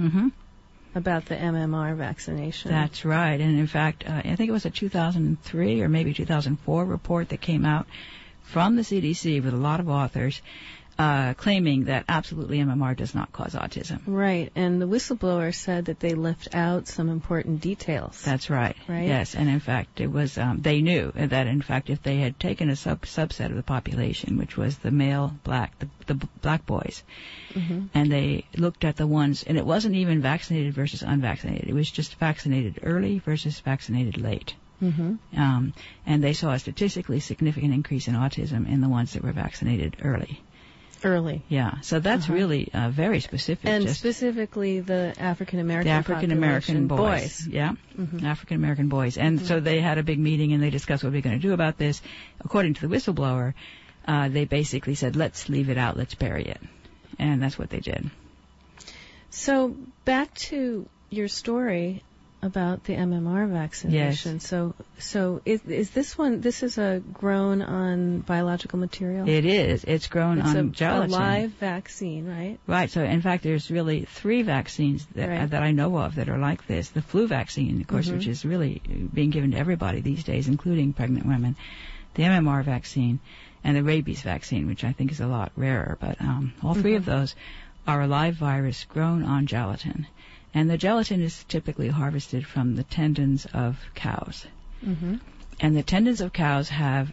about the MMR vaccination. That's right. And in fact, I think it was a 2003 or maybe 2004 report that came out from the CDC with a lot of authors claiming that absolutely MMR does not cause autism. Right. And the whistleblower said that they left out some important details. That's right. Right? Yes. And in fact, it was they knew that in fact if they had taken a subset of the population, which was the male the black boys, and they looked at the ones, and it wasn't even vaccinated versus unvaccinated. It was just vaccinated early versus vaccinated late. And they saw a statistically significant increase in autism in the ones that were vaccinated early. Early. Yeah, so that's really very specific. And specifically the African-American boys. Yeah, African-American boys. And so they had a big meeting and they discussed what we're going to do about this. According to the whistleblower, they basically said, let's leave it out, let's bury it. And that's what they did. So back to your story about the MMR vaccination. Yes. So is this is a grown on biological material? It is. It's grown on gelatin. It's a live vaccine, right? Right. So in fact, there's really 3 vaccines that I know of that are like this. The flu vaccine, of course, which is really being given to everybody these days, including pregnant women. The MMR vaccine and the rabies vaccine, which I think is a lot rarer. But all 3 of those are a live virus grown on gelatin. And the gelatin is typically harvested from the tendons of cows. And the tendons of cows have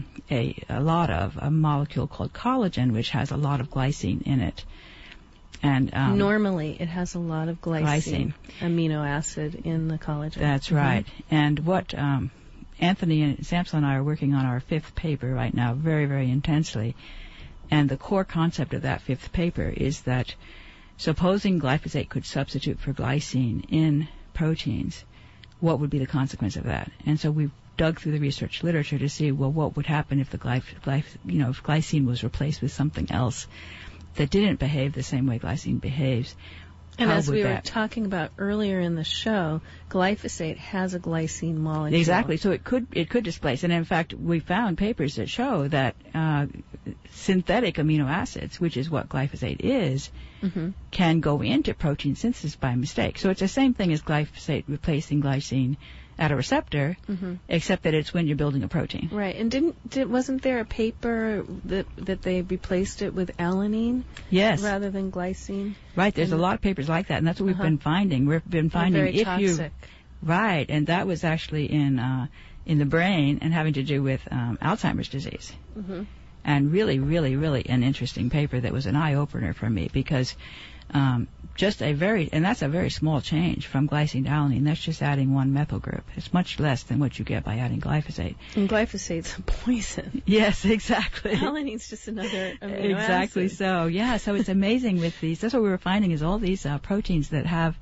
a molecule called collagen, which has a lot of glycine in it. And normally it has a lot of glycine, amino acid in the collagen. That's right. And what Anthony and Samsel and I are working on our 5th paper right now very, very intensely. And the core concept of that 5th paper is that supposing glyphosate could substitute for glycine in proteins, what would be the consequence of that? And so we've dug through the research literature to see, well, what would happen if the if glycine was replaced with something else that didn't behave the same way glycine behaves. And as we were talking about earlier in the show, glyphosate has a glycine molecule. Exactly. So it could displace. And in fact, we found papers that show that synthetic amino acids, which is what glyphosate is, can go into protein synthesis by mistake. So it's the same thing as glyphosate replacing glycine at a receptor, except that it's when you're building a protein. Right. And wasn't there a paper that they replaced it with alanine? Yes. Rather than glycine? Right. There's a lot of papers like that, and that's what we've been finding. We've been finding very toxic. Right, and that was actually in the brain and having to do with Alzheimer's disease. And really, really, really an interesting paper that was an eye-opener for me because and that's a very small change from glycine to alanine. That's just adding 1 methyl group. It's much less than what you get by adding glyphosate. And glyphosate's a poison. Yes, exactly. Alanine's just another amino Exactly acid. so. Yeah, so it's amazing with these. That's what we were finding is all these proteins that have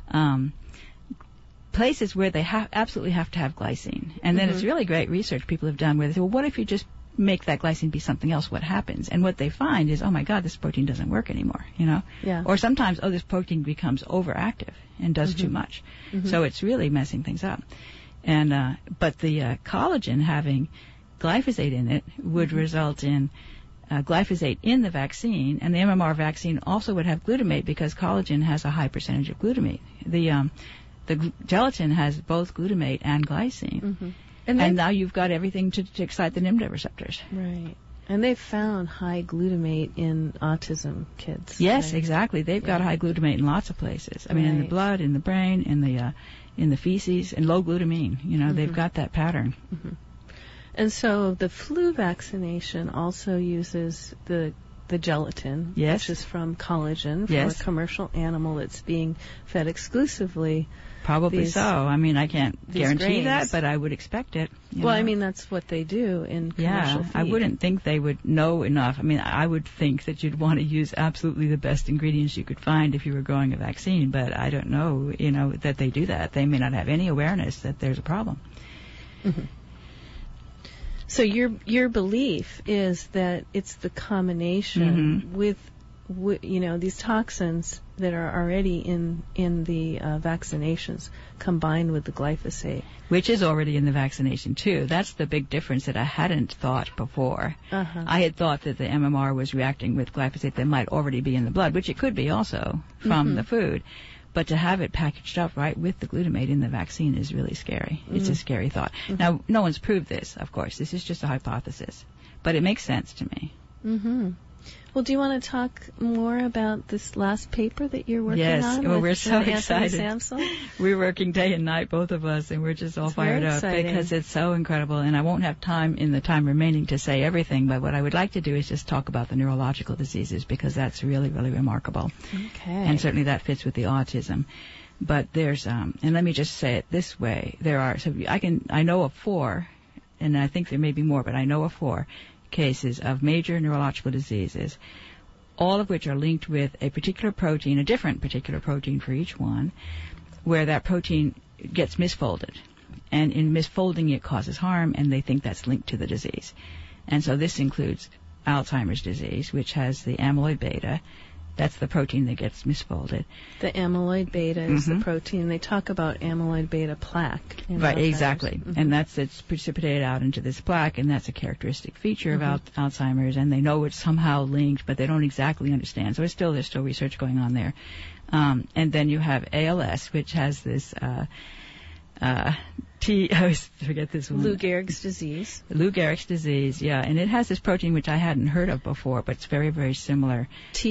places where they absolutely have to have glycine. And then it's really great research people have done where they say, well, what if you just make that glycine be something else? What happens? And what they find is, oh my God, this protein doesn't work anymore, Yeah. Or sometimes, this protein becomes overactive and does too much. So it's really messing things up. And but the collagen having glyphosate in it would result in glyphosate in the vaccine, and the MMR vaccine also would have glutamate because collagen has a high percentage of glutamate. The gelatin has both glutamate and glycine. And now you've got everything to excite the NMDA receptors. Right. And they've found high glutamate in autism kids. Yes, right? Exactly. They've got high glutamate in lots of places. I mean, in the blood, in the brain, in the feces, and low glutamine. They've got that pattern. And so the flu vaccination also uses the gelatin, which is from collagen, from a commercial animal that's being fed exclusively. Probably so. I mean, I can't guarantee grains. that, but I would expect it. Well, I mean, that's what they do in commercial feed. I wouldn't think they would know enough. I mean, I would think that you'd want to use absolutely the best ingredients you could find if you were growing a vaccine, but I don't know, that they do that. They may not have any awareness that there's a problem. So your belief is that it's the combination with these toxins that are already in the vaccinations combined with the glyphosate, which is already in the vaccination too. That's the big difference that I hadn't thought before. I had thought that the MMR was reacting with glyphosate that might already be in the blood, which it could be also from the food. But to have it packaged up right with the glutamate in the vaccine is really scary. It's a scary thought. Now, no one's proved this, of course. This is just a hypothesis. But it makes sense to me. Well, do you want to talk more about this last paper that you're working on? Yes, well, we're so excited. Samsel? We're working day and night, both of us, and we're just all fired up because it's so incredible. And I won't have time in the time remaining to say everything, but what I would like to do is just talk about the neurological diseases because that's really, really remarkable. Okay. And certainly that fits with the autism. But there's, and let me just say it this way, I know of 4, and I think there may be more, but I know of 4 cases of major neurological diseases all of which are linked with a particular protein, a different particular protein for each one, where that protein gets misfolded. And in misfolding, it causes harm, and they think that's linked to the disease. And so this includes Alzheimer's disease, which has the amyloid beta. That's the protein that gets misfolded. The amyloid beta is the protein. They talk about amyloid beta plaque. Right, exactly. And it's precipitated out into this plaque, and that's a characteristic feature of Alzheimer's, and they know it's somehow linked, but they don't exactly understand. So there's still research going on there. And then you have ALS, which has this I always forget this one. Lou Gehrig's disease. Lou Gehrig's disease, yeah. And it has this protein which I hadn't heard of before, but it's very, very similar.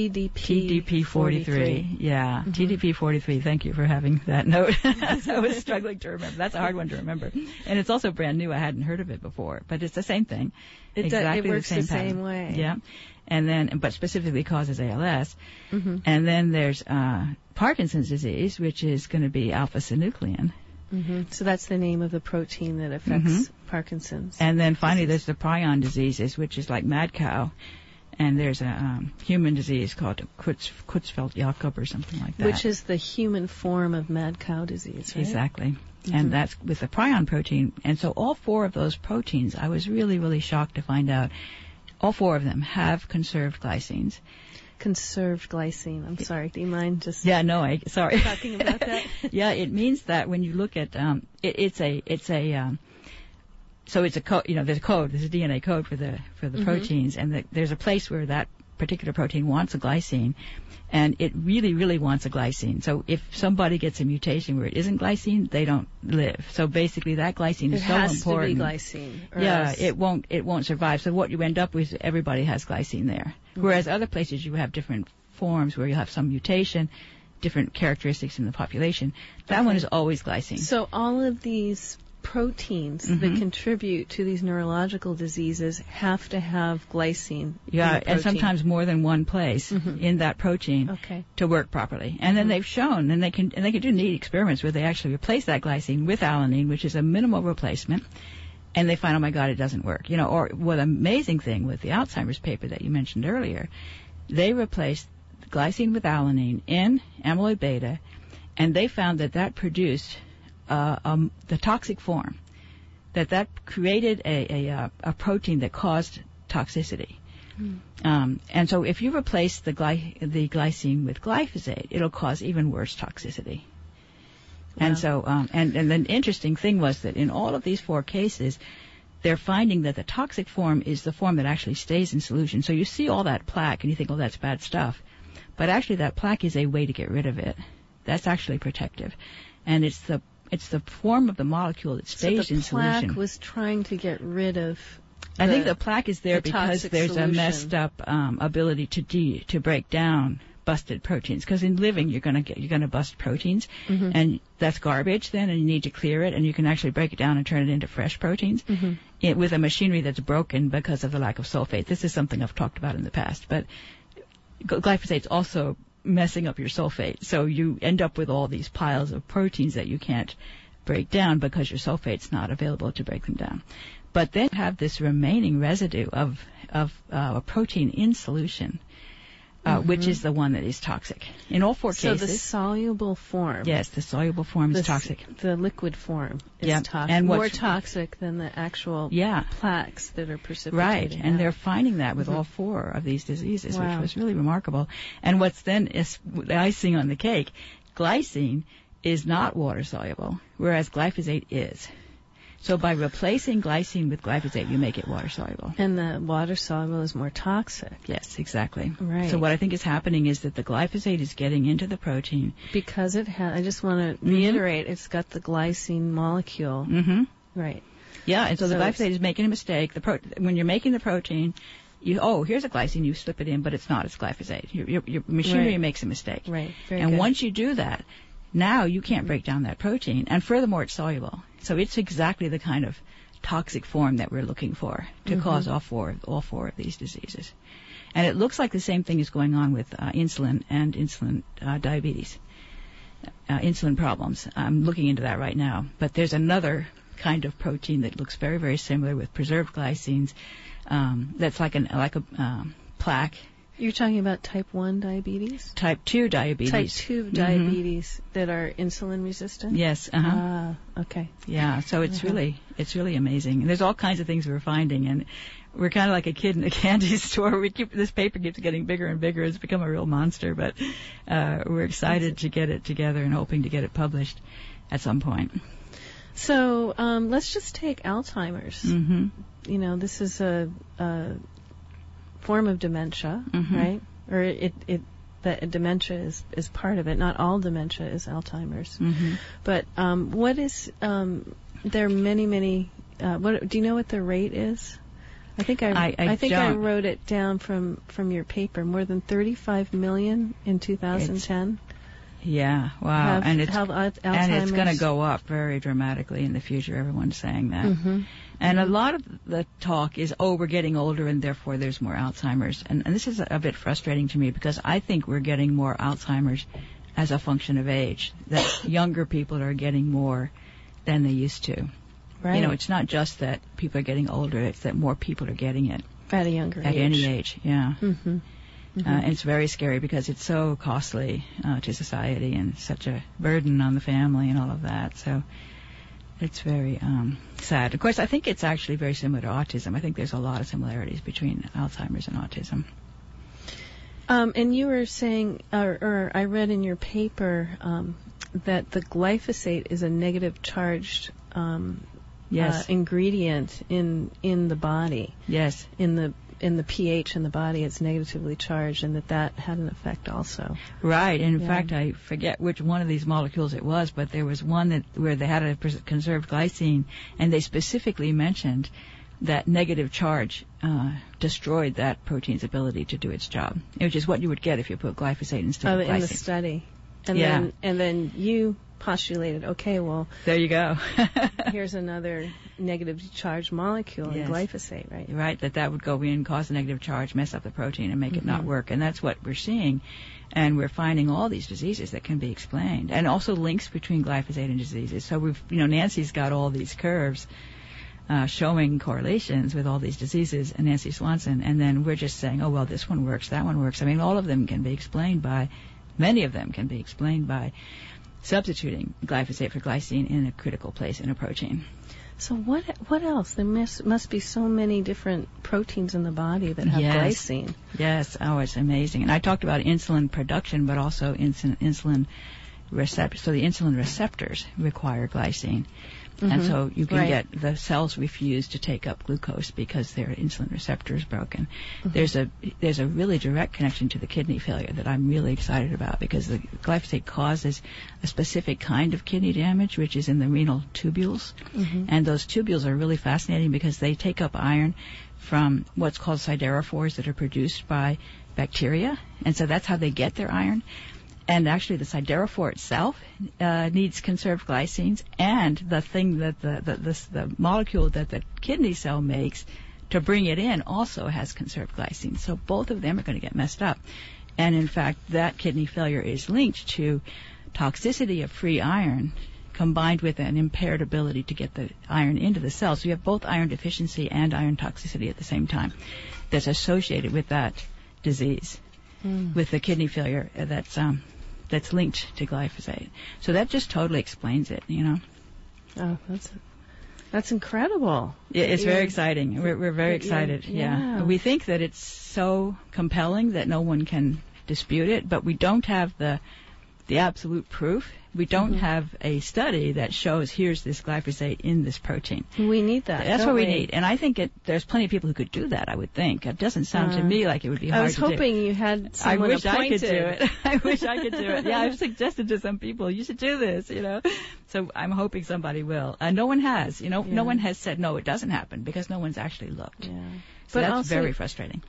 TDP-43. Yeah, TDP-43. Thank you for having that note. I was struggling to remember. That's a hard one to remember. And it's also brand new. I hadn't heard of it before, but it's the same thing. It works the same way. Yeah. And then, but specifically causes ALS. And then there's Parkinson's disease, which is going to be alpha-synuclein. So that's the name of the protein that affects Parkinson's. And then finally there's the prion diseases, which is like mad cow. And there's a human disease called Creutzfeldt-Jakob or something like that. Which is the human form of mad cow disease, right? Exactly. And that's with the prion protein. And so all four of those proteins, I was really, really shocked to find out, all four of them have conserved glycines. Conserved glycine. I'm sorry. Do you mind just sorry talking about that? Yeah, it means that when you look at it's a code. There's a code. There's a DNA code for the proteins, and there's a place where that particular protein wants a glycine, and it really, really wants a glycine. So if somebody gets a mutation where it isn't glycine, they don't live. So basically, that glycine is so important. It has to be glycine. Yeah, it won't survive. So what you end up with, everybody has glycine there. Whereas other places you have different forms where you have some mutation, different characteristics in the population. That one is always glycine. So all of these proteins that contribute to these neurological diseases have to have glycine. Yeah, and sometimes more than one place in that protein to work properly. And then they've shown, and they can do neat experiments where they actually replace that glycine with alanine, which is a minimal replacement. And they find, oh my God, it doesn't work. Or what amazing thing with the Alzheimer's paper that you mentioned earlier, they replaced glycine with alanine in amyloid beta, and they found that produced the toxic form, that created a protein that caused toxicity. And so if you replace the glycine with glyphosate, it'll cause even worse toxicity. Wow. And so, and the interesting thing was that in all of these four cases, they're finding that the toxic form is the form that actually stays in solution. So you see all that plaque and you think, oh, that's bad stuff. But actually that plaque is a way to get rid of it. That's actually protective. And it's the form of the molecule that stays in solution. So the plaque was trying to get rid of I think the plaque is there because there's a messed up ability to break down busted proteins, because in living you're going to bust proteins, and that's garbage then, and you need to clear it, and you can actually break it down and turn it into fresh proteins with a machinery that's broken because of the lack of sulfate. This is something I've talked about in the past, but glyphosate's also messing up your sulfate, so you end up with all these piles of proteins that you can't break down because your sulfate's not available to break them down. But then you have this remaining residue of a protein in solution, which is the one that is toxic. In all four cases. So the soluble form. Yes, the soluble form is toxic. The liquid form is toxic. And more toxic than the actual plaques that are precipitated. Right, and they're finding that with all four of these diseases, which was really remarkable. And what's then is the icing on the cake, glycine is not water soluble, whereas glyphosate is. So by replacing glycine with glyphosate, you make it water soluble. And the water soluble is more toxic. Yes, exactly. Right. So what I think is happening is that the glyphosate is getting into the protein. Because it has, I just want to reiterate, it's got the glycine molecule. Right. Yeah, and so the glyphosate is making a mistake. When you're making the protein, here's a glycine, you slip it in, but it's not, it's glyphosate. Your machinery makes a mistake. Right, and once you do that, now you can't break down that protein, and furthermore, it's soluble. So it's exactly the kind of toxic form that we're looking for to cause all four of these diseases. And it looks like the same thing is going on with insulin and insulin diabetes, insulin problems. I'm looking into that right now. But there's another kind of protein that looks very, very similar with preserved glycines. That's like a plaque. You're talking about type 1 diabetes? Type 2 diabetes. Type 2 diabetes that are insulin resistant? Yes. Okay. Yeah, so it's really amazing. And there's all kinds of things we're finding, and we're kind of like a kid in a candy store. This paper keeps getting bigger and bigger. It's become a real monster, but we're excited to get it together and hoping to get it published at some point. So let's just take Alzheimer's. Mm-hmm. You know, this is a form of dementia, right? Or that dementia is part of it. Not all dementia is Alzheimer's. Mm-hmm. But what is there are many. What do you know what the rate is? I think I wrote it down from your paper. More than 35 million in 2010. Yeah, wow. And it's going to go up very dramatically in the future. Everyone's saying that. Mm-hmm. And a lot of the talk is, we're getting older and therefore there's more Alzheimer's. And this is a bit frustrating to me because I think we're getting more Alzheimer's as a function of age, that younger people are getting more than they used to. Right. You know, it's not just that people are getting older, it's that more people are getting it. At a younger age. At any age, yeah. Mm-hmm. Mm-hmm. And it's very scary because it's so costly to society and such a burden on the family and all of that. So it's very sad. Of course, I think it's actually very similar to autism. I think there's a lot of similarities between Alzheimer's and autism. And you were saying, or I read in your paper, that the glyphosate is a negative charged ingredient in the body. Yes. In the pH in the body, it's negatively charged, and that had an effect also. Right. In fact, I forget which one of these molecules it was, but there was one where they had a conserved glycine, and they specifically mentioned that negative charge destroyed that protein's ability to do its job, which is what you would get if you put glyphosate instead of glycine. In the study. And then you postulated, okay, well, there you go. Here's another negatively charged molecule in glyphosate, right? Right, that would go in, cause a negative charge, mess up the protein, and make it not work. And that's what we're seeing. And we're finding all these diseases that can be explained, and also links between glyphosate and diseases. So Nancy's got all these curves showing correlations with all these diseases, and Nancy Swanson, and then we're just saying, oh, well, this one works, that one works. I mean, all of them can be explained by, many of them can be explained by substituting glyphosate for glycine in a critical place in a protein. So what else? There must be so many different proteins in the body that have glycine. Yes. Oh, it's amazing. And I talked about insulin production, but also insulin receptors. So the insulin receptors require glycine. And so you can get the cells refuse to take up glucose because their insulin receptor is broken. There's a really direct connection to the kidney failure that I'm really excited about, because the glyphosate causes a specific kind of kidney damage, which is in the renal tubules. And those tubules are really fascinating because they take up iron from what's called siderophores that are produced by bacteria. And so that's how they get their iron. And actually, the siderophore itself needs conserved glycines, and the thing that the molecule that the kidney cell makes to bring it in also has conserved glycines. So both of them are going to get messed up. And in fact, that kidney failure is linked to toxicity of free iron combined with an impaired ability to get the iron into the cell. So you have both iron deficiency and iron toxicity at the same time that's associated with that disease, with the kidney failure that's linked to glyphosate. So that just totally explains it, you know. Oh, that's incredible. Yeah, it's very exciting. We're very excited. Yeah. We think that it's so compelling that no one can dispute it, but we don't have the absolute proof. We don't have a study that shows here's this glyphosate in this protein. We need that. That's what we need. And I think there's plenty of people who could do that, I would think. It doesn't sound to me like it would be hard to do. I was hoping you had someone appointed. I wish I could do it. I wish I could do it. Yeah, I've suggested to some people, you should do this, you know. So I'm hoping somebody will. No one has, you know. No one has said, no, it doesn't happen, because no one's actually looked. Yeah. So that's also very frustrating.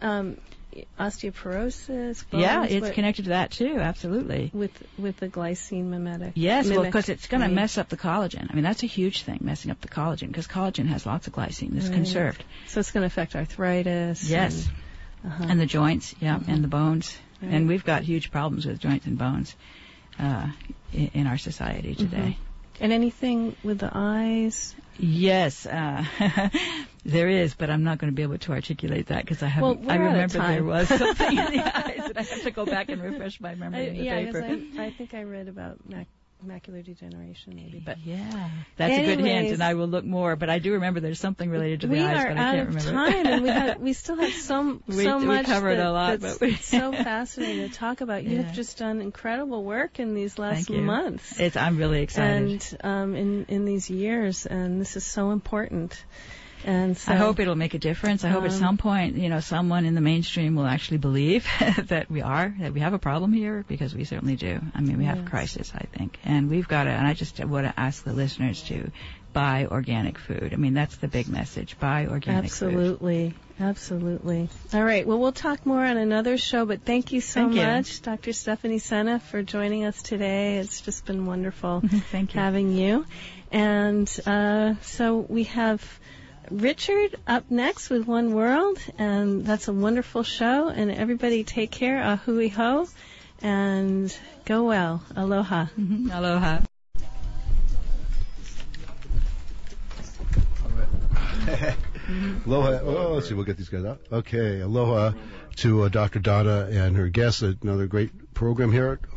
Osteoporosis, bones, it's connected to that too, absolutely. With the glycine mimetic. Yes, well, because it's going to mess up the collagen. I mean, that's a huge thing, messing up the collagen, because collagen has lots of glycine that's conserved. So it's going to affect arthritis. Yes, and the joints, and the bones. Right. And we've got huge problems with joints and bones in our society today. And anything with the eyes? Yes, there is, but I'm not going to be able to articulate that because I haven't. Well, I remember there was something in the eyes, and I have to go back and refresh my memory in the paper. I think I read about macular degeneration, maybe. But yeah, that's a good hint, and I will look more. But I do remember there's something related to the eyes, but I can't remember. We are out of time, and we still have so much. We covered a lot, that's but so fascinating to talk about. You have just done incredible work in these last months. I'm really excited. And in these years, and this is so important. And so, I hope it'll make a difference. I hope at some point, someone in the mainstream will actually believe that we have a problem here, because we certainly do. I mean, we have a crisis, I think. And we've got to, and I just want to ask the listeners to buy organic food. I mean, that's the big message. Buy organic food. Absolutely. All right. Well, we'll talk more on another show, but thank you so much, Dr. Stephanie Sena, for joining us today. It's just been wonderful having you. And so we have Richard up next with One World, and that's a wonderful show. And everybody take care. Ahui ho, and go well. Aloha. Aloha. Aloha. Oh, let's see. We'll get these guys out. Okay. Aloha to Dr. Donna and her guests. Another great program here.